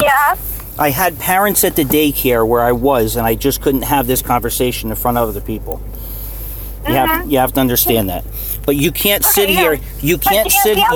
Yeah. I had parents at the daycare where I was, and I just couldn't have this conversation in front of other people. You have to understand that. But you can't sit here. You can't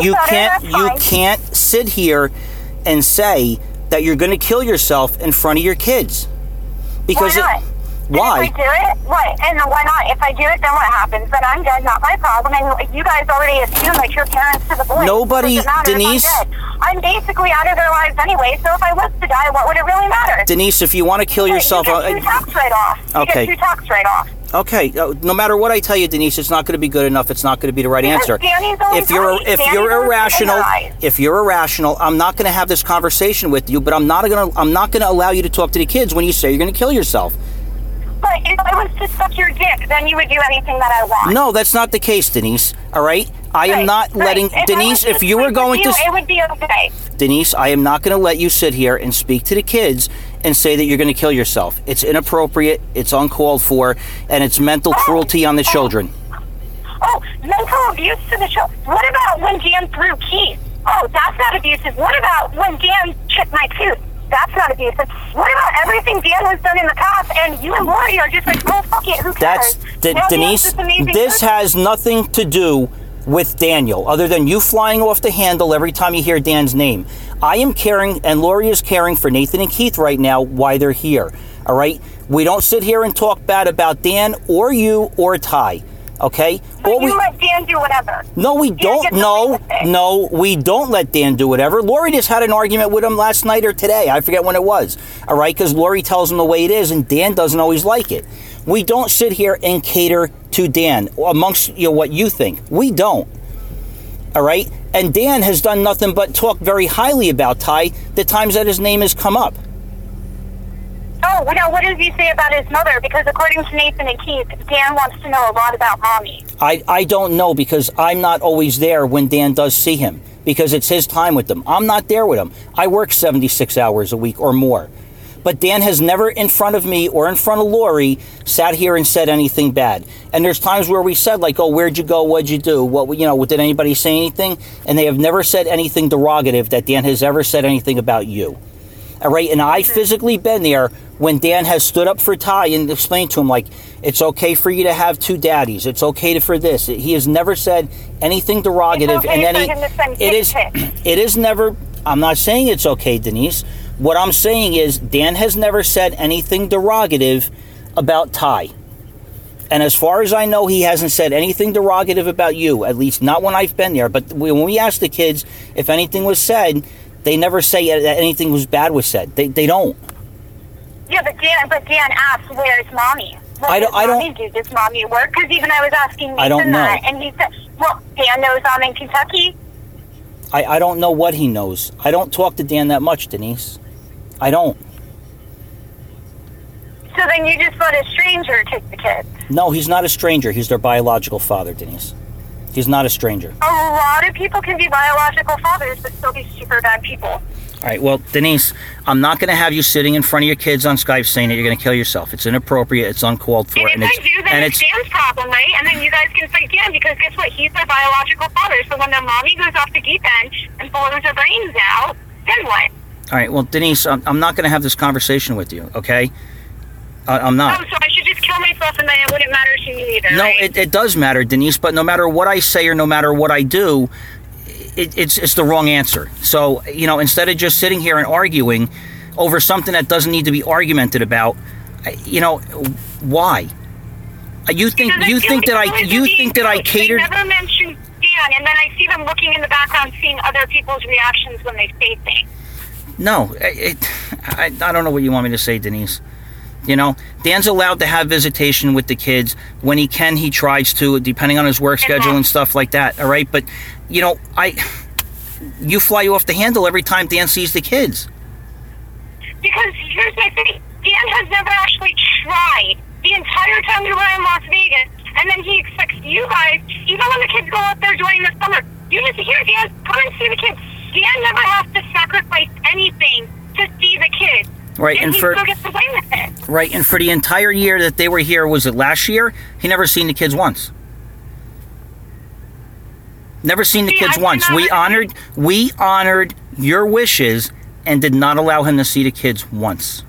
sit here and say that you're going to kill yourself in front of your kids. Because why not? Why? And if I do it, what? And why not? If I do it, then what happens? Then I'm dead, not my problem. And you guys already assume that you're parents to the boys. Nobody, Denise. I'm basically out of their lives anyway, so if I was to die, what would it really matter? Denise, if you want to kill yourself... You get 2 tax write-offs. Okay. You get 2 tax write-offs. Okay, no matter what I tell you, Denise, it's not going to be good enough. It's not going to be the right answer. If you're irrational, I'm not going to have this conversation with you. But I'm not going to allow you to talk to the kids when you say you're going to kill yourself. But if I was to suck your dick, then you would do anything that I want. No, that's not the case, Denise. All right, I am not letting Denise. If you were going to, it would be okay. Denise, I am not going to let you sit here and speak to the kids and say that you're going to kill yourself. It's inappropriate, it's uncalled for, and it's mental cruelty on the children. Oh, mental abuse to the children. What about when Dan threw keys? Oh, that's not abusive. What about when Dan chipped my tooth? That's not abusive. What about everything Dan has done in the past, and you and Lori are just like, oh, fuck it, who cares? Denise, this has nothing to do with Daniel, other than you flying off the handle every time you hear Dan's name. I am caring, and Lori is caring for Nathan and Keith right now while they're here, all right? We don't sit here and talk bad about Dan or you or Ty, okay? But you let Dan do whatever. No, we don't. No, we don't let Dan do whatever. Lori just had an argument with him last night or today. I forget when it was, all right? Because Lori tells him the way it is, and Dan doesn't always like it. We don't sit here and cater to Dan amongst what you think. We don't. All right? And Dan has done nothing but talk very highly about Ty the times that his name has come up. Oh, well, what does he say about his mother? Because according to Nathan and Keith, Dan wants to know a lot about Mommy. I don't know, because I'm not always there when Dan does see him, because it's his time with them. I'm not there with him. I work 76 hours a week or more. But Dan has never in front of me or in front of Lori sat here and said anything bad. And there's times where we said, like, oh, where'd you go? What'd you do? Did anybody say anything? And they have never said anything derogative that Dan has ever said anything about you. All right? And I physically been there when Dan has stood up for Ty and explained to him, like, it's okay for you to have 2 daddies. It's okay for this. He has never said anything derogative. It is never, I'm not saying it's okay, Denise. What I'm saying is Dan has never said anything derogative about Ty. And as far as I know, he hasn't said anything derogative about you, at least not when I've been there. But when we ask the kids if anything was said, they never say that anything was bad was said. They don't. Yeah, but Dan asked, where's Mommy? I don't do. Does Mommy work? Because even I was asking Nathan I don't know. that, and he said, well, Dan knows I'm in Kentucky. I don't know what he knows. I don't talk to Dan that much, Denise. I don't. So then you just let a stranger take the kids? No, he's not a stranger. He's their biological father, Denise. He's not a stranger. A lot of people can be biological fathers, but still be super bad people. All right, well, Denise, I'm not going to have you sitting in front of your kids on Skype saying that you're going to kill yourself. It's inappropriate. It's uncalled for. And if I do, then it's Dan's problem, right? And then you guys can fight Dan, because guess what? He's their biological father. So when their mommy goes off the deep end and blows her brains out, then what? All right, well, Denise, I'm not going to have this conversation with you, okay? I'm not. Oh, so I should just kill myself and then it wouldn't matter to you either, No, right? it does matter, Denise, but no matter what I say or no matter what I do, it's the wrong answer. So, instead of just sitting here and arguing over something that doesn't need to be argumented about, why? You think that I catered? They never mentioned Dan, and then I see them looking in the background, seeing other people's reactions when they say things. No, I don't know what you want me to say, Denise. Dan's allowed to have visitation with the kids. When he can, he tries to, depending on his work schedule and stuff like that, all right? But, you fly off the handle every time Dan sees the kids. Because here's my thing. Dan has never actually tried the entire time we were in Las Vegas, and then he expects you guys, even when the kids go up there during the summer, you just hear Dan, come and see the kids. Dan never has to sacrifice anything to see the kids. Right, and he still gets to play with it. Right, and for the entire year that they were here, was it last year? He never seen the kids once. Never seen the kids once. We honored your wishes and did not allow him to see the kids once.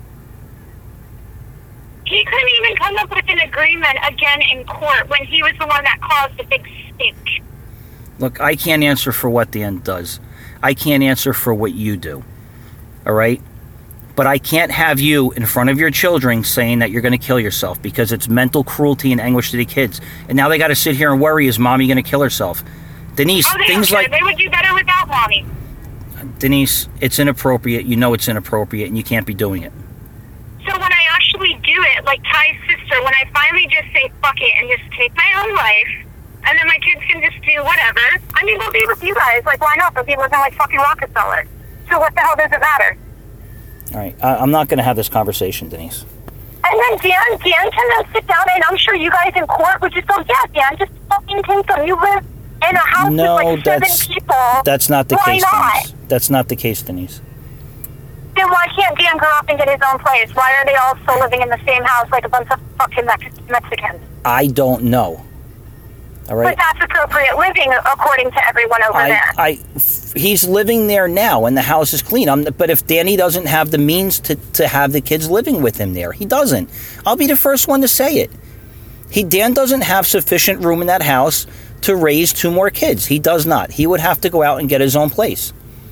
He couldn't even come up with an agreement again in court when he was the one that caused the big stink. Look, I can't answer for what Dan does. I can't answer for what you do. All right? But I can't have you in front of your children saying that you're going to kill yourself because it's mental cruelty and anguish to the kids. And now they got to sit here and worry, is mommy going to kill herself? Denise, things like... They would do better without mommy. Denise, it's inappropriate. You know it's inappropriate and you can't be doing it. So when I actually do it, like Ty's sister, when I finally just say fuck it and just take my own life, and then my kids can just do whatever, I mean, they'll be with you guys. Like, why not? They'll be living like fucking Rockefeller. So what the hell does it matter? All right, I'm not going to have this conversation, Denise. And then Dan can then sit down, and I'm sure you guys in court would just go, yeah, Dan, just fucking take them. You live in a house with like 7 people. That's not the case, not? Denise. That's not the case, Denise. Then why can't Dan grow up and get his own place? Why are they all still living in the same house like a bunch of fucking Mexicans? I don't know. All right. But that's appropriate living according to everyone over there. He's living there now, and the house is clean. But if Danny doesn't have the means to have the kids living with him there, he doesn't. I'll be the first one to say it. Dan doesn't have sufficient room in that house to raise 2 more kids. He does not. He would have to go out and get his own place.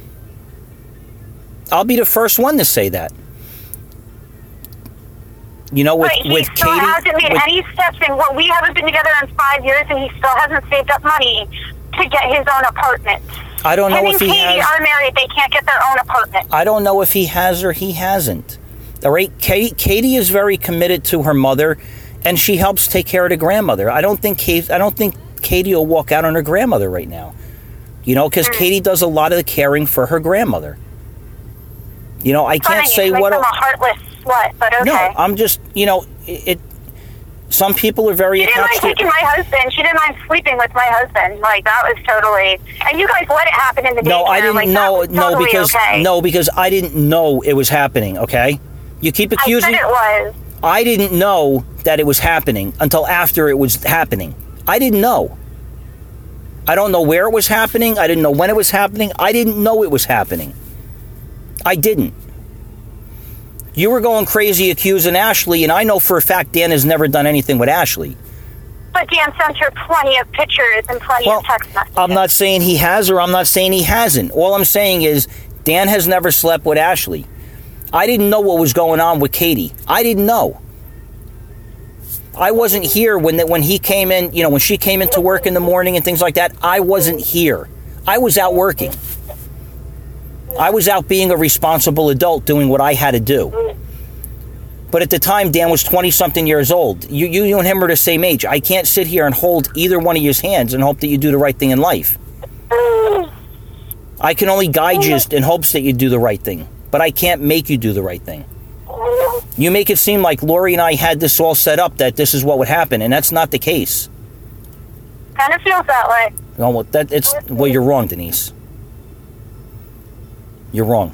I'll be the first one to say that. You know, with Katie... He still hasn't made any steps in what we haven't been together in 5 years, and he still hasn't saved up money to get his own apartment. I don't know if he has... Him and Katie are married. They can't get their own apartment. I don't know if he has or he hasn't. All right? Katie is very committed to her mother, and she helps take care of the grandmother. I don't think Katie will walk out on her grandmother right now. You know, because Katie does a lot of the caring for her grandmother. You know, I can't say what... I'm a heartless slut, but okay. No, I'm just, you know, some people are very attached to... She didn't mind taking my husband. She didn't mind sleeping with my husband. Like, that was totally... And you guys let it happen in the daycare. No, I didn't know. No, because I didn't know it was happening, okay? You keep accusing... I said it was. I didn't know that it was happening until after it was happening. I didn't know. I don't know where it was happening. I didn't know when it was happening. I didn't know it was happening. I didn't. You were going crazy accusing Ashley, and I know for a fact Dan has never done anything with Ashley. But Dan sent her plenty of pictures and plenty of text messages. I'm not saying he has or I'm not saying he hasn't. All I'm saying is Dan has never slept with Ashley. I didn't know what was going on with Katie. I didn't know. I wasn't here when he came in, you know, when she came into work in the morning and things like that. I wasn't here. I was out working. I was out being a responsible adult doing what I had to do. But at the time, Dan was 20-something years old. You and him are the same age. I can't sit here and hold either one of your hands and hope that you do the right thing in life. I can only guide you in hopes that you do the right thing. But I can't make you do the right thing. You make it seem like Lori and I had this all set up, that this is what would happen, and that's not the case. Kind of feels that way. Well, you're wrong, Denise. You're wrong.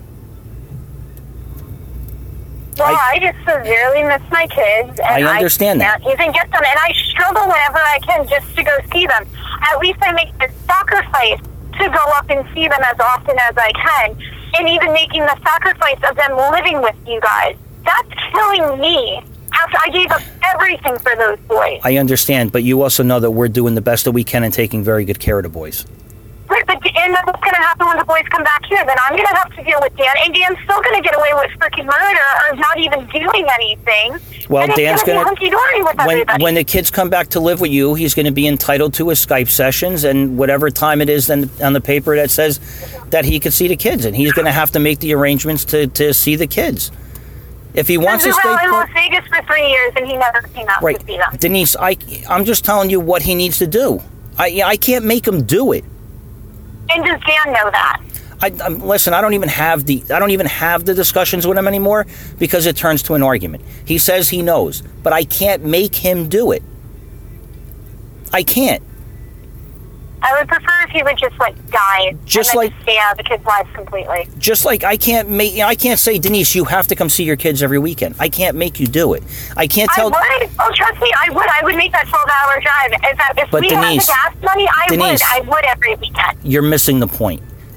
Well, I just severely miss my kids. And I understand that. I can't even get them. And I struggle whenever I can just to go see them. At least I make the sacrifice to go up and see them as often as I can. And even making the sacrifice of them living with you guys. That's killing me. After I gave up everything for those boys. I understand, but you also know that we're doing the best that we can and taking very good care of the boys. Right, but and then what's going to happen when the boys come back here? Then I'm going to have to deal with Dan, and Dan's still going to get away with freaking murder or not even doing anything. Well, Dan's going to hunky-dory with everybody. When the kids come back to live with you, he's going to be entitled to his Skype sessions and whatever time it is on the paper that says that he could see the kids, and he's going to have to make the arrangements to see the kids. If he wants to stay in Las Vegas for 3 years, and he never came out to see them. Denise, I'm just telling you what he needs to do. I can't make him do it. And does Dan know that? Listen, I don't even have the discussions with him anymore because it turns to an argument. He says he knows, but I can't make him do it. I can't. I would prefer if he would just die, just stay out of the kids' lives completely. Just like I can't say, Denise, you have to come see your kids every weekend. I can't make you do it. I can't tell. I would. Oh, trust me, I would. I would make that 12-hour drive. If we had the gas money, I would every weekend. You're missing the point.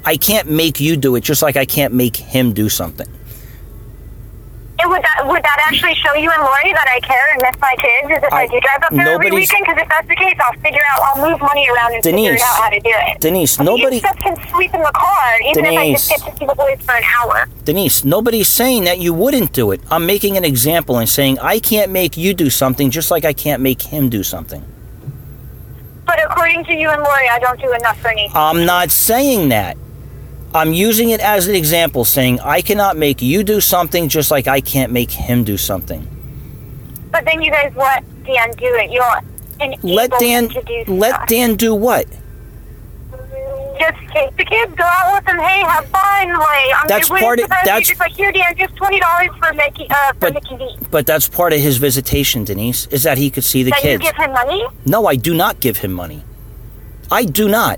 I can't make you do it, just like I can't make him do something. And would that actually show you and Lori that I care and miss my kids? Is if I do drive up there every weekend? Because if that's the case, I'll move money around and figure out how to do it. Denise, nobody can sleep in the car, even if I just get to see the boys for an hour. Denise, nobody's saying that you wouldn't do it. I'm making an example and saying I can't make you do something, just like I can't make him do something. But according to you and Lori, I don't do enough for Nathan. I'm not saying that. I'm using it as an example, saying I cannot make you do something just like I can't make him do something. But then you guys let Dan do it. Let Dan do what? Just take the kids, go out with them. Hey, have fun. That's like, here, Dan, just $20 for Mickey D. But that's part of his visitation, Denise, is that he could see the kids. You give him money? No, I do not give him money. I do not.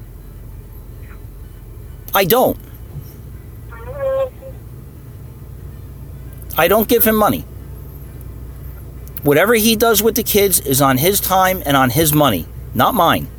I don't. I don't give him money. Whatever he does with the kids is on his time and on his money, not mine.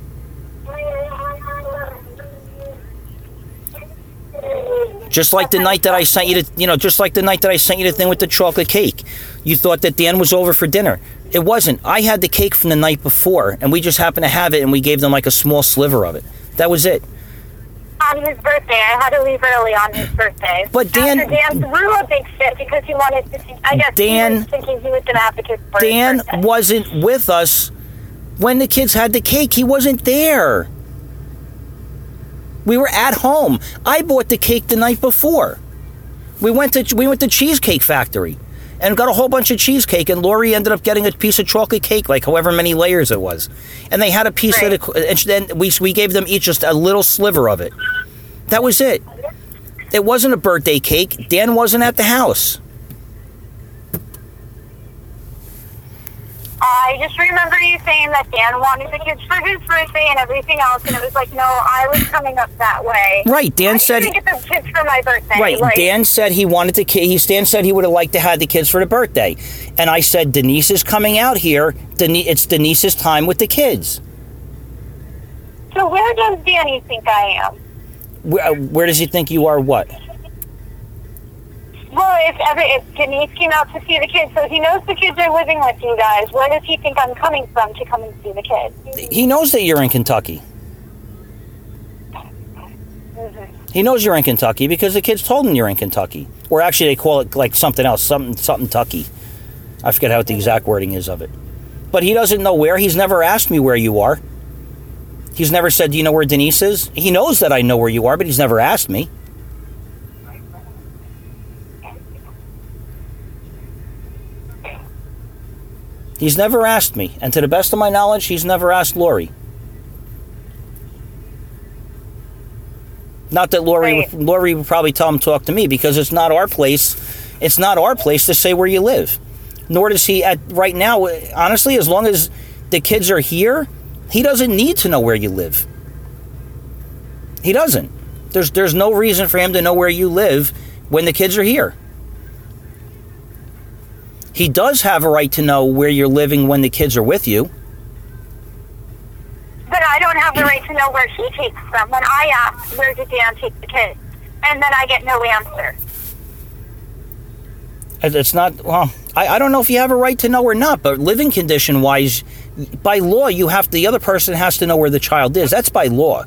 Just like the night that I sent you the thing with the chocolate cake. You thought that Dan was over for dinner. It wasn't. I had the cake from the night before, and we just happened to have it, and we gave them like a small sliver of it. That was it. On his birthday. I had to leave early on his birthday. But Dan threw a big fit because he wanted to see, I guess he was thinking he was going to have the kids for Dan his birthday. wasn't with us when the kids had the cake. He wasn't there. We were at home. I bought the cake the night before. We went to Cheesecake Factory and got a whole bunch of cheesecake, and Lori ended up getting a piece of chocolate cake, like however many layers it was. And they had a piece of it, and then we gave them each just a little sliver of it. That was it. It wasn't a birthday cake. Dan wasn't at the house. I just remember you saying that Dan wanted the kids for his birthday and everything else, and it was like, no, I was coming up that way. Right, Dan said... I didn't get the kids for my birthday. Right, Dan said he wanted the kids. Dan said he would have liked to have the kids for the birthday. And I said, Denise is coming out here. It's Denise's time with the kids. So where does Danny think I am? Where does he think you are what? Well, if Denise came out to see the kids, so he knows the kids are living with you guys, where does he think I'm coming from to come and see the kids? He knows that you're in Kentucky. Mm-hmm. He knows you're in Kentucky because the kids told him you're in Kentucky. Or actually they call it like something else, something Tucky. I forget what the exact wording is of it. But he doesn't know where. He's never asked me where you are. He's never said, do you know where Denise is? He knows that I know where you are, but he's never asked me. He's never asked me. And to the best of my knowledge, he's never asked Lori. Not that Lori would probably tell him to talk to me, because it's not our place. It's not our place to say where you live. Nor does he right now. Honestly, as long as the kids are here, he doesn't need to know where you live. He doesn't. There's no reason for him to know where you live when the kids are here. He does have a right to know where you're living when the kids are with you. But I don't have the right to know where he takes them when I ask, where did Dan take the kids? And then I get no answer. It's not, well, I don't know if you have a right to know or not, but living condition wise, by law, the other person has to know where the child is. That's by law.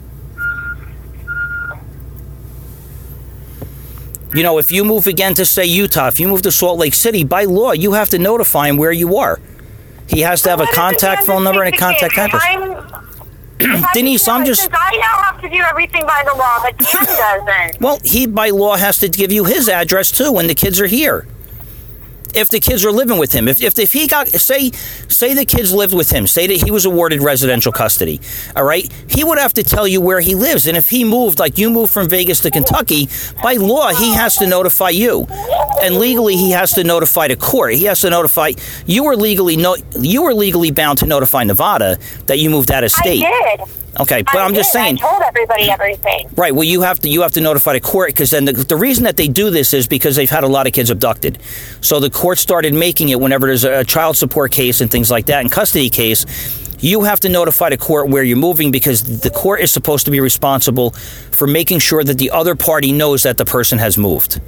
You know, if you move again to, say, Utah, if you move to Salt Lake City, by law, you have to notify him where you are. He has to have a contact phone number and a contact address. Denise, I'm just... I now have to do everything by the law, but Dan doesn't. Well, he, by law, has to give you his address, too, when the kids are here. If the kids are living with him. If he got... Say the kids lived with him. Say that he was awarded residential custody. All right? He would have to tell you where he lives. And if he moved, like you moved from Vegas to Kentucky, by law, he has to notify you. And legally, he has to notify the court. He has to notify... You were legally bound to notify Nevada that you moved out of state. I did. Okay, but I'm just saying... I told everybody everything. Right, well, you have to notify the court, because then the reason that they do this is because they've had a lot of kids abducted. So the court started making it whenever there's a child support case and things like that, and custody case, You have to notify the court where you're moving because the court is supposed to be responsible for making sure that the other party knows that the person has moved.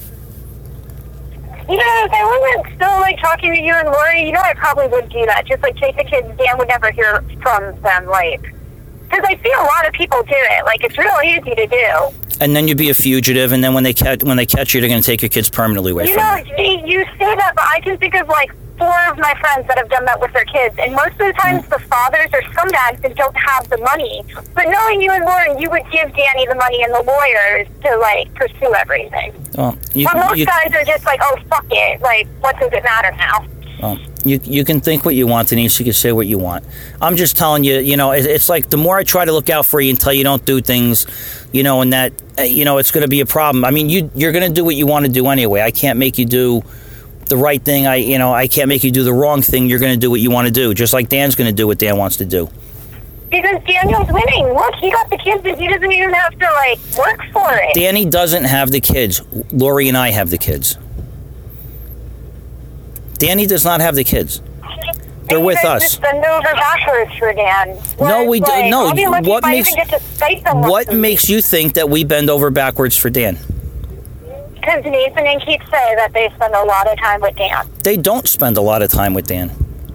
You know, if I wasn't still, like, talking to you and Lori, you know, I probably would do that. Just, like, take the kids. Dan would never hear from them, like... Because I see a lot of people do it. Like, it's real easy to do. And then you'd be a fugitive, and then when they catch you, they're going to take your kids permanently away from you. You say that, but I can think of, like, 4 of my friends that have done that with their kids. And most of the times, the fathers are scumbags and don't have the money. But knowing you and Lauren, you would give Danny the money and the lawyers to, like, pursue everything. Well, but most guys are just like, oh, fuck it. Like, what does it matter now? Well, you can think what you want, Denise. You can say what you want. I'm just telling you, you know, it's like the more I try to look out for you until you don't do things, you know, and that, you know, it's going to be a problem. I mean, you're going to do what you want to do anyway. I can't make you do the right thing. I can't make you do the wrong thing. You're going to do what you want to do, just like Dan's going to do what Dan wants to do. Because Daniel's winning. Look, he got the kids and he doesn't even have to, like, work for it. Danny doesn't have the kids. Lori and I have the kids. Danny does not have the kids. They're with us. Just bend over backwards for Dan. No, we do. Like, No, what makes you think that we bend over backwards for Dan? Because Nathan and Keith say that they spend a lot of time with Dan. They don't spend a lot of time with Dan.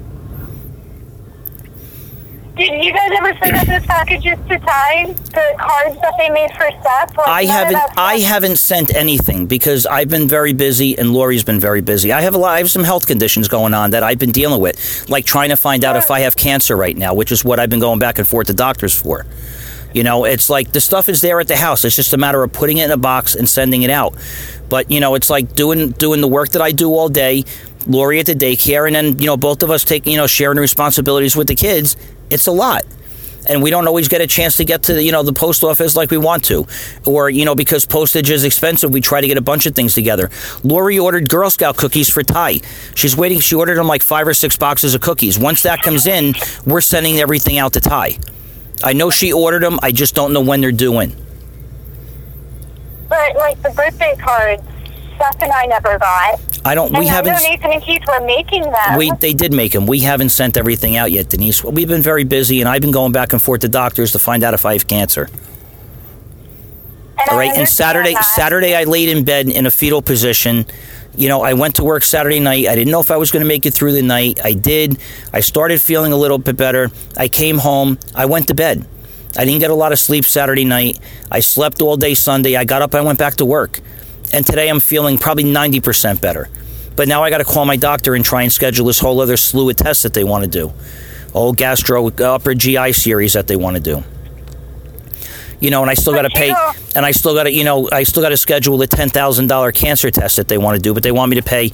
Did you guys ever send us those packages to Ty? The cards that they made for Seth? I haven't sent anything because I've been very busy and Lori's been very busy. I have some health conditions going on that I've been dealing with, like trying to find out if I have cancer right now, which is what I've been going back and forth to doctors for. You know, it's like the stuff is there at the house. It's just a matter of putting it in a box and sending it out. But, you know, it's like doing the work that I do all day, Lori at the daycare, and then, you know, both of us sharing the responsibilities with the kids. It's a lot. And we don't always get a chance to get to the post office like we want to. Or, because postage is expensive, we try to get a bunch of things together. Lori ordered Girl Scout cookies for Ty. She's waiting. She ordered them like 5 or 6 boxes of cookies. Once that comes in, we're sending everything out to Ty. I know she ordered them. I just don't know when they're due in. But, like, the birthday cards, Seth and I never got. I know Nathan and Keith were making them. They did make them. We haven't sent everything out yet, Denise. We've been very busy, and I've been going back and forth to doctors to find out if I have cancer. All right, and Saturday I laid in bed in a fetal position. I went to work Saturday night. I didn't know if I was going to make it through the night. I did. I started feeling a little bit better. I came home. I went to bed. I didn't get a lot of sleep Saturday night. I slept all day Sunday. I got up. I went back to work. And today I'm feeling probably 90% better. But now I got to call my doctor and try and schedule this whole other slew of tests that they want to do. Whole upper GI series that they want to do. And I still got to pay, and I still got to schedule the $10,000 cancer test that they want to do, but they want me to pay,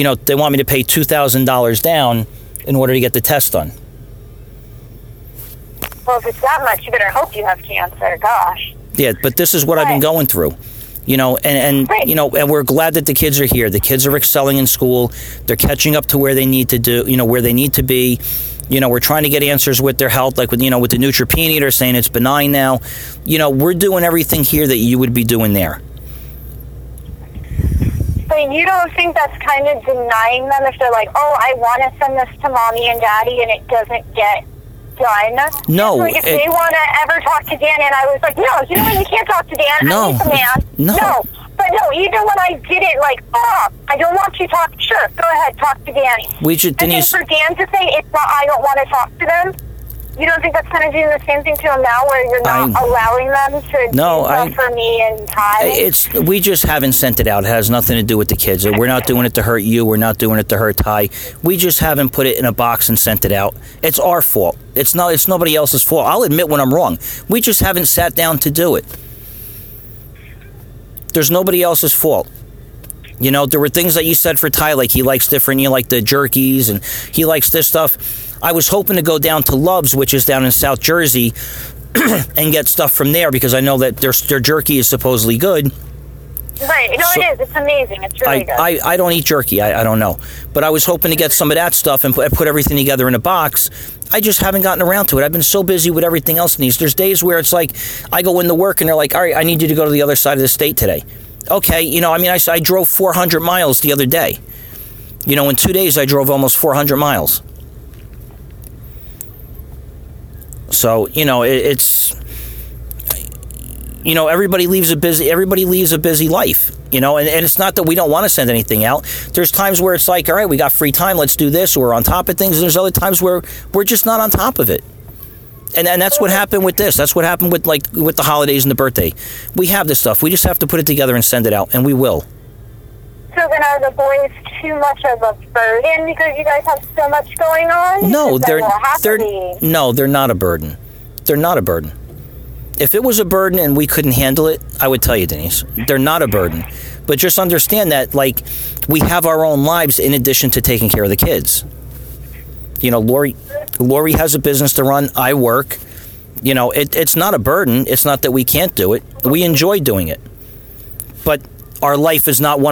$2,000 down in order to get the test done. Well, if it's that much, you better hope you have cancer. Gosh. Yeah, but this is what I've been going through. And we're glad that the kids are here. The kids are excelling in school. They're catching up to where they need to where they need to be. We're trying to get answers with their health, like with the neutropenia. They're saying it's benign now. We're doing everything here that you would be doing there. But you don't think that's kind of denying them if they're like, oh, I want to send this to mommy and daddy, and it doesn't get done? No. Like if they want to ever talk to Dan, and I was like, no, you can't talk to Dan. No. I'm a man. No. But no, even when I did it, like, oh, I don't want you to talk. Sure, go ahead, talk to Danny. Denise, and then for Dan to say, it's not, I don't want to talk to them, you don't think that's kind of doing the same thing to him now, where you're not allowing them to do stuff for me and Ty? We just haven't sent it out. It has nothing to do with the kids. We're not doing it to hurt you. We're not doing it to hurt Ty. We just haven't put it in a box and sent it out. It's our fault. It's nobody else's fault. I'll admit when I'm wrong. We just haven't sat down to do it. There's nobody else's fault. There were things that you said for Ty, like he likes different, like the jerkies, and he likes this stuff. I was hoping to go down to Love's, which is down in South Jersey, and get stuff from there because I know that their jerky is supposedly good. Right. No, it is. It's amazing. It's really good. I don't eat jerky. I don't know. But I was hoping to get some of that stuff and put everything together in a box. I just haven't gotten around to it. I've been so busy with everything else in these. There's days where it's like I go into work and they're like, all right, I need you to go to the other side of the state today. Okay. I drove 400 miles the other day. In 2 days I drove almost 400 miles. So, it's, everybody leaves a busy life, and it's not that we don't want to send anything out. There's times where it's like, all right, we got free time, let's do this, or we're on top of things. And there's other times where we're just not on top of it. And that's what happened with this. That's what happened with the holidays and the birthday. We have this stuff. We just have to put it together and send it out, and we will. So then are the boys too much of a burden because you guys have so much going on? No, they're not a burden. They're not a burden. If it was a burden and we couldn't handle it, I would tell you, Denise. They're not a burden. But just understand that, we have our own lives in addition to taking care of the kids. Lori has a business to run. I work. It's not a burden. It's not that we can't do it. We enjoy doing it. But our life is not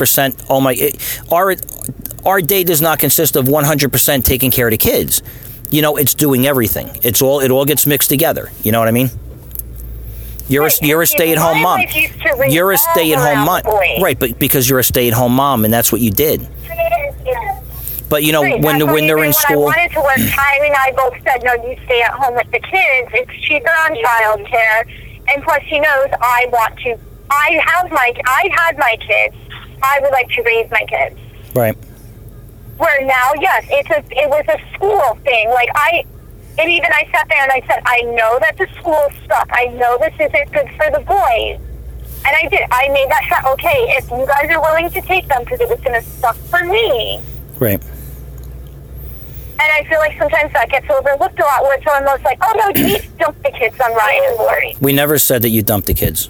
100%. Our day does not consist of 100% taking care of the kids. It's doing everything. It all gets mixed together. You know what I mean? You're a stay-at-home mom. You're a stay-at-home mom, right? But because you're a stay-at-home mom, and that's what you did. But when they're in school, when I wanted to work, Kylie and I both said, no, you stay at home with the kids. It's cheaper on childcare, and plus, he knows I want to. I had my kids. I would like to raise my kids. Right. Where now, yes, it was a school thing. And even I sat there and I said, I know that the school stuff. I know this isn't good for the boys. And I did. I made that shot. Okay, if you guys are willing to take them, because it was going to suck for me. Right. And I feel like sometimes that gets overlooked a lot, where it's almost like, oh no, you dump the kids on Ryan and Lori. We never said that you dumped the kids.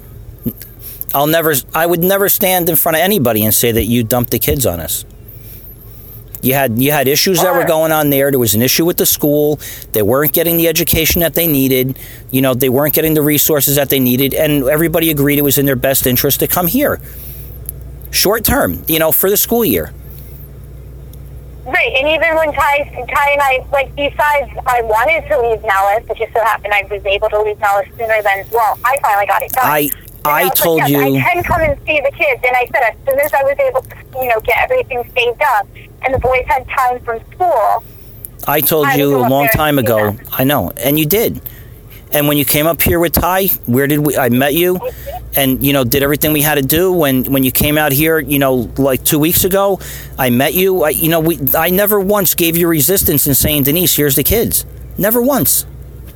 I would never stand in front of anybody and say that you dumped the kids on us. You had issues that were going on there. There was an issue with the school. They weren't getting the education that they needed. They weren't getting the resources that they needed, and everybody agreed it was in their best interest to come here. Short term, for the school year. Right, and even when Ty and I, besides I wanted to leave Nellis, it just so happened I was able to leave Nellis sooner than, I finally got it done. I told you... I can come and see the kids, and I said as soon as I was able to, get everything saved up, and the boys had time from school... I told you a long time ago. I know, and you did. And when you came up here with Ty, I met you, and, did everything we had to do. When you came out here, 2 weeks ago, I met you. I never once gave you resistance in saying, Denise, here's the kids. Never once.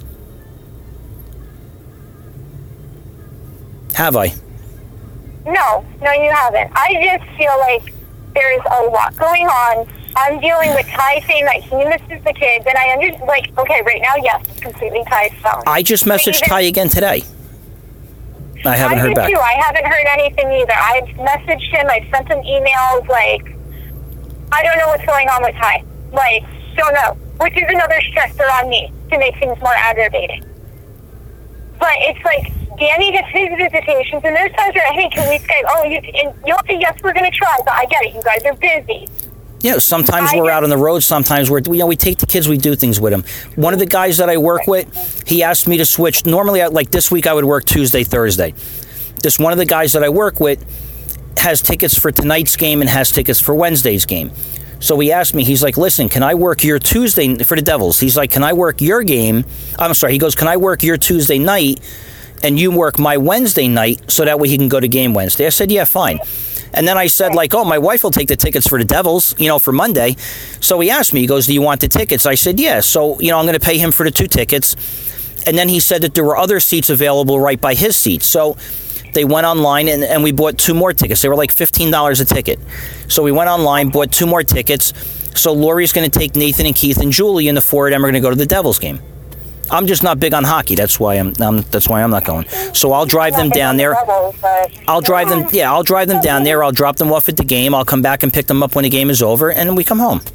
Have I? No, you haven't. I just feel like there's a lot going on. I'm dealing with Ty saying that he misses the kids, and I understand, okay, right now, yes, it's completely Ty's phone. I just messaged Ty again today. I haven't heard back. Too. I haven't heard anything either. I've messaged him, I've sent him emails, I don't know what's going on with Ty. Don't know. Which is another stressor on me to make things more aggravating. But it's Danny gets his visitations, and there's times where, hey, can we Skype? Oh, you'll say, yes, we're going to try, but I get it. You guys are busy. Yeah, sometimes we're out on the road. Sometimes we take the kids, we do things with them. One of the guys that I work with, he asked me to switch. Normally, this week, I would work Tuesday, Thursday. One of the guys that I work with has tickets for tonight's game and has tickets for Wednesday's game. So he asked me, he's like, listen, can I work your Tuesday for the Devils? He's like, can I work your game? I'm sorry. He goes, can I work your Tuesday night and you work my Wednesday night so that way he can go to game Wednesday? I said, yeah, fine. And then I said, my wife will take the tickets for the Devils, for Monday. So he asked me, he goes, do you want the tickets? I said, yeah. So, I'm going to pay him for the 2 tickets. And then he said that there were other seats available right by his seat. So they went online and we bought 2 more tickets. They were $15 a ticket. So we went online, bought 2 more tickets. So Lori's going to take Nathan and Keith and Julie, and the 4 of them are going to go to the Devils game. I'm just not big on hockey. That's why I'm not going. So I'll drive them down there. I'll drive them down there. I'll drop them off at the game. I'll come back and pick them up when the game is over, and we come home.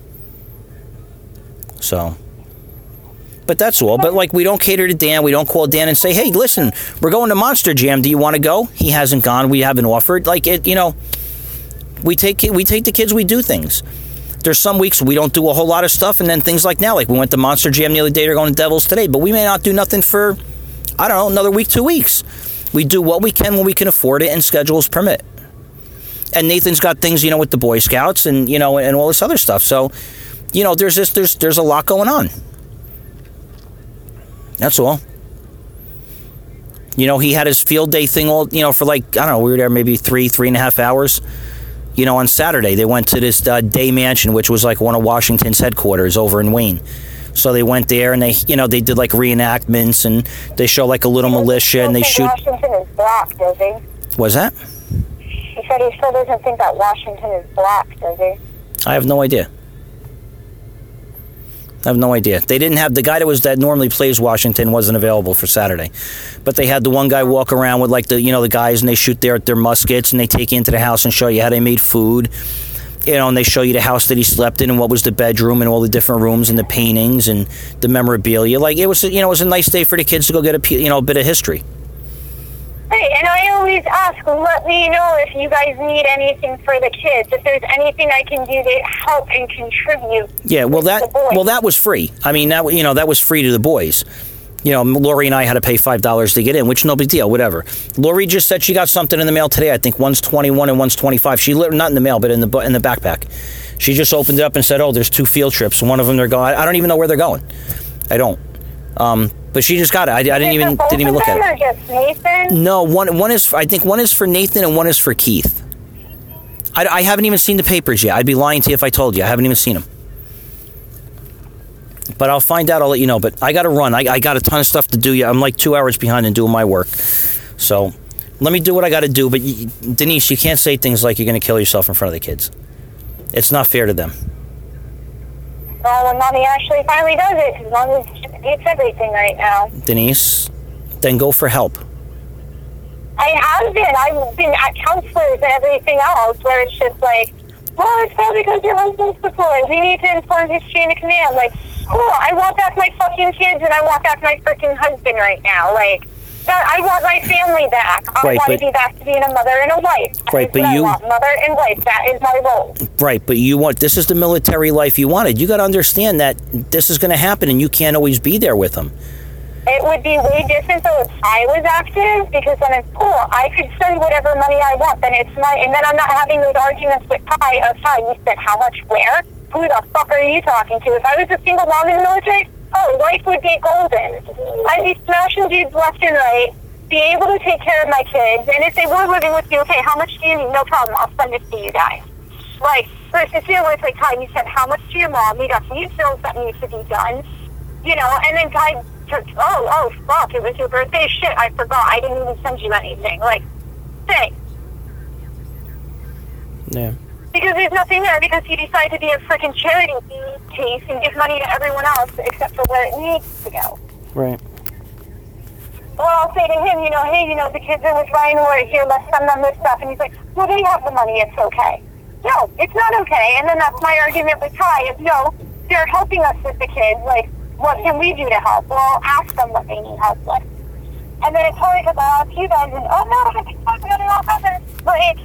So, but that's all. But we don't cater to Dan. We don't call Dan and say, "Hey, listen, we're going to Monster Jam. Do you want to go?" He hasn't gone. We haven't offered. We take the kids. We do things. There's some weeks we don't do a whole lot of stuff, and then things like now, we went to Monster Jam the other day, they're going to Devils today, but we may not do nothing for, another week, 2 weeks. We do what we can when we can afford it and schedules permit. And Nathan's got things, with the Boy Scouts and, and all this other stuff. So, there's a lot going on. That's all. You know, he had his field day thing all, you know, for like, I don't know, we were there maybe 3.5 hours. You know, on Saturday, they went to this day mansion, which was like one of Washington's headquarters over in Wayne. So they went there and they, you know, they did like reenactments and they show like a little militia and they shoot. Washington is black, does he? What's that? He said he still doesn't think that Washington is black, does he? I have no idea. I have no idea. They didn't have the guy that normally plays Washington wasn't available for Saturday, but they had the one guy walk around with like the guys and they shoot their muskets and they take you into the house and show you how they made food, you know, and they show you the house that he slept in and what was the bedroom and all the different rooms and the paintings and the memorabilia. Like it was, you know, it was a nice day for the kids to go get a bit of history. Hey, and I always ask, let me know if you guys need anything for the kids, if there's anything I can do to help and contribute. Yeah, well that was free. I mean, that was free to the boys. You know, Lori and I had to pay $5 to get in, which no big deal, whatever. Lori just said she got something in the mail today. I think one's 21 and one's 25. She not in the mail, but in the backpack. She just opened it up and said, "Oh, there's 2 field trips. One of them they're going. I don't even know where they're going. I don't. But she just got it. I didn't even look at it. Or just Nathan? No, one is. I think one is for Nathan and one is for Keith. I haven't even seen the papers yet. I'd be lying to you if I told you. I haven't even seen them. But I'll find out. I'll let you know. But I got to run. I got a ton of stuff to do. I'm like 2 hours behind in doing my work. So let me do what I got to do. But Denise, you can't say things like you're going to kill yourself in front of the kids. It's not fair to them. Well, when Mommy actually finally does it, because Mommy hates everything right now. Denise, then go for help. I have been. I've been at counselors and everything else where it's just like, well, it's probably because your husband's deployed. We need to inform his chain of command. Like, cool, I want back my fucking kids and I want back my freaking husband right now. Like, I want my family back. I want to be back to being a mother and a wife. Right, but you want mother and wife. That is my role. Right, but this is the military life you wanted. You got to understand that this is going to happen, and you can't always be there with them. It would be way different though if I was active, because then it's cool. I could spend whatever money I want. Then it's and then I'm not having those arguments with Ty of Ty. You spent how much where? Who the fuck are you talking to? If I was a single mom in the military, life would be golden. I'd be smashing dudes left and right, be able to take care of my kids, and if they were living with me, okay, how much do you need? No problem, I'll send it to you guys. Like, versus here where it's like, Ty, you said how much to your mom, we got these bills that need to be done, you know, and then Ty, oh, fuck, it was your birthday? Shit, I forgot, I didn't even send you anything. Like, thanks. Yeah. Because there's nothing there, because he decided to be a freaking charity case and give money to everyone else except for where it needs to go. Right. Well, I'll say to him, hey, the kids are with Ryan Ward here, let's send them this stuff. And he's like, well, they have the money, it's okay. No, it's not okay. And then that's my argument with Ty is, no, they're helping us with the kids. Like, what can we do to help? Well, ask them what they need help with. And then it's totally because I'll ask you guys, and, oh, no, I think I'm going to all happen. But it's...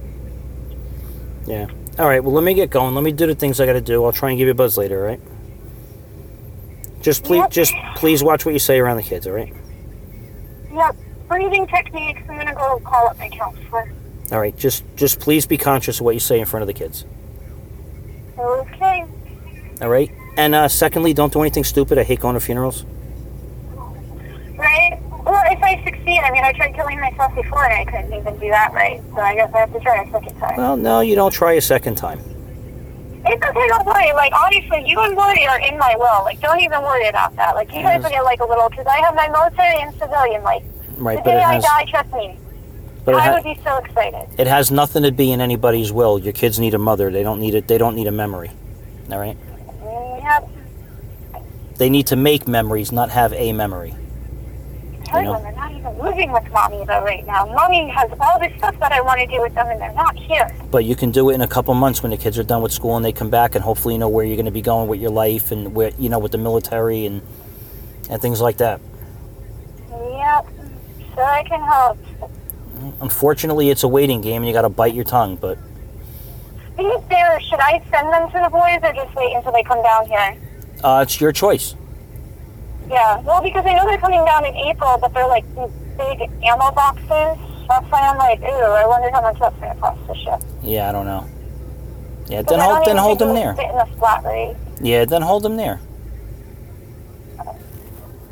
Yeah. All right, well, let me get going. Let me do the things I got to do. I'll try and give you a buzz later, all right? Just please watch what you say around the kids, all right? Yep. Breathing techniques. I'm going to go call up my counselor. All right, just please be conscious of what you say in front of the kids. Okay. All right? And secondly, don't do anything stupid. I hate going to funerals. Right? Well, if I succeed, I tried killing myself before and I couldn't even do that right. So I guess I have to try a second time. Well, no, you don't try a second time. It's okay, don't worry. Like, honestly, you and Woody are in my will. Like, don't even worry about that. Like, you guys will get, like, a little, because I have my military and civilian. Like, right, the day I die, trust me, I would be so excited. It has nothing to be in anybody's will. Your kids need a mother. They don't need it. They don't need a memory. All right? Yep. They need to make memories, not have a memory. They're not even living with Mommy, though, right now. Mommy has all this stuff that I want to do with them, and they're not here. But you can do it in a couple months when the kids are done with school and they come back, and hopefully you know where you're going to be going with your life and where, with the military and things like that. Yep. So I can help. Unfortunately, it's a waiting game, and you got to bite your tongue, but... Should I send them to the boys, or just wait until they come down here? It's your choice. Yeah, well, because I know they're coming down in April, but they're like these big ammo boxes. That's why I'm like, ew, I wonder how much that's going to cost to ship. Yeah, I don't know. Yeah, then hold them there. Fit in the flat rate. Yeah, then hold them there.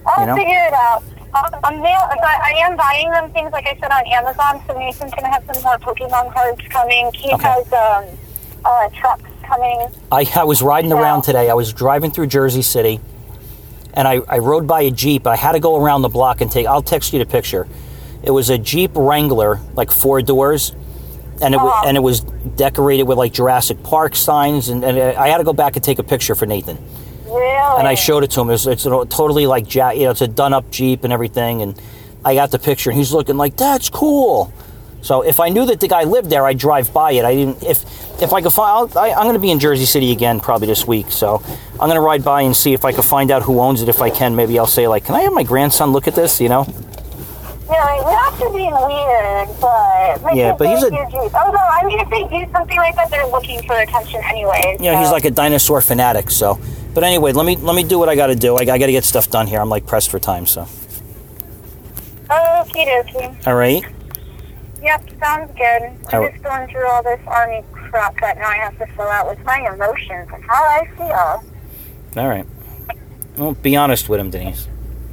I'll figure it out. But I am buying them things, like I said, on Amazon, so Nathan's going to have some more Pokemon cards coming. Keith has trucks coming. I was riding around today. I was driving through Jersey City, and I rode by a Jeep. I had to go around the block and I'll text you the picture. It was a Jeep Wrangler, like 4 doors, and it was decorated with like Jurassic Park signs, and I had to go back and take a picture for Nathan. Really? And I showed it to him. It's totally like, it's a done-up Jeep and everything, and I got the picture, and he's looking like, that's cool. So if I knew that the guy lived there, I'd drive by it. I didn't. If I could find, I'm going to be in Jersey City again probably this week, so I'm going to ride by and see if I can find out who owns it. If I can, maybe I'll say like, can I have my grandson look at this? You know? Yeah, not to be weird, but yeah, but he's a. Although I mean, if they do something like that, they're looking for attention anyway. Yeah, he's like a dinosaur fanatic. So, but anyway, let me do what I got to do. I got to get stuff done here. I'm like pressed for time. So. Okie dokie. All right. Yep, sounds good. I'm just going through all this Army crap that now I have to fill out with my emotions and how I feel. All right. Well, be honest with him, Denise.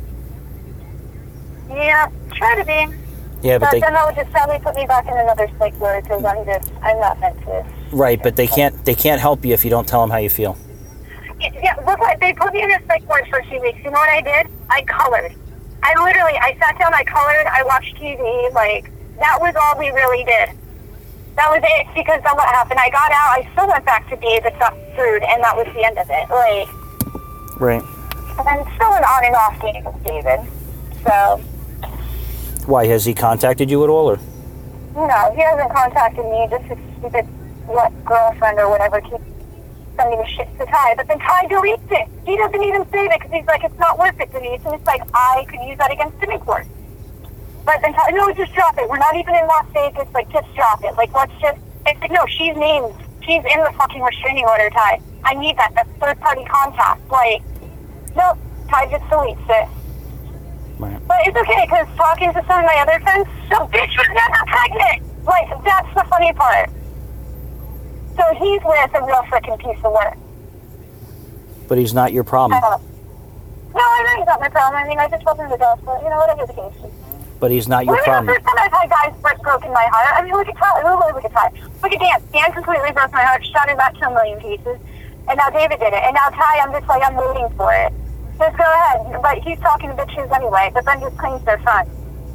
Yeah, try to be. Yeah, but then that would just sadly put me back in another psych ward because I'm not meant to. Right, but they can't help you if you don't tell them how you feel. Yeah, look what they put me in a psych ward for 2 weeks. You know what I did? I colored. I sat down, I colored, I watched TV, like, that was all we really did. That was it, because then what happened? I got out, I still went back to David's food, and that was the end of it. Like, right. And then still an on and off game with David. So. Why, has he contacted you at all, or? No, he hasn't contacted me, just his stupid girlfriend or whatever keeps sending the shit to Ty. But then Ty deletes it. He doesn't even save it, because he's like, it's not worth it, Denise. And it's like, I could use that against him in court. But then Ty, no, just drop it. We're not even in Las Vegas. Like, just drop it. Like, let's just. It's like, no, she's named. She's in the fucking restraining order, Ty. I need that. That's third-party contact. Like, no, Ty just deletes it. Right. But it's okay, because talking to some of my other friends, the bitch was never pregnant. Like, that's the funny part. So he's with a real freaking piece of work. But he's not your problem. No, I know he's not my problem. I mean, I just told him to go, so, whatever the case is. But he's not your problem. The first time I've had guys broken my heart. I mean, look at Ty. Look at Ty. Look at Dan. Dan completely broke my heart, shattered that to a million pieces. And now David did it. And now Ty, I'm just like, I'm waiting for it. Just go ahead. But he's talking to bitches anyway, but then just claims they're fun.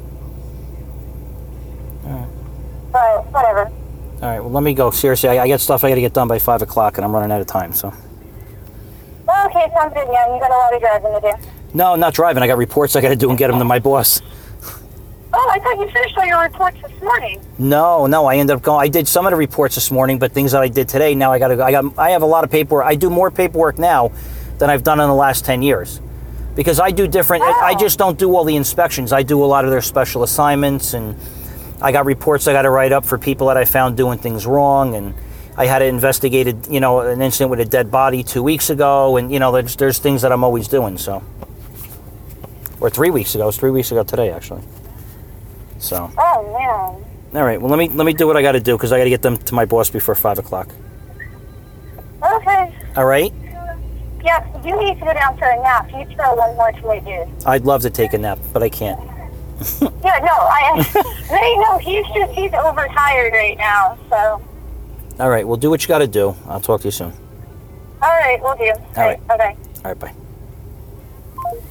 Alright. But, whatever. Alright, well, let me go. Seriously, I got stuff I got to get done by 5 o'clock, and I'm running out of time, so. Okay, sounds good, yeah. You got a lot of driving to do. No, I'm not driving. I got reports I got to do and get them to my boss. Oh, I thought you finished all your reports this morning. No, I ended up going. I did some of the reports this morning, but things that I did today, now I got to go. I have a lot of paperwork. I do more paperwork now than I've done in the last 10 years. Because I do different, I just don't do all the inspections. I do a lot of their special assignments, and I got reports I got to write up for people that I found doing things wrong, and I had investigated, an incident with a dead body 2 weeks ago, and, there's things that I'm always doing, so. Or 3 weeks ago. It was 3 weeks ago today, actually. So. Oh, man. All right, well, let me do what I got to do, because I got to get them to my boss before 5 o'clock. Okay. All right? Yeah, you need to go down for a nap. You throw one more to my dude. I'd love to take a nap, but I can't. Yeah, no, he's overtired right now, so. All right, well, do what you got to do. I'll talk to you soon. All right, we'll do. All right. Bye-bye. All right, bye.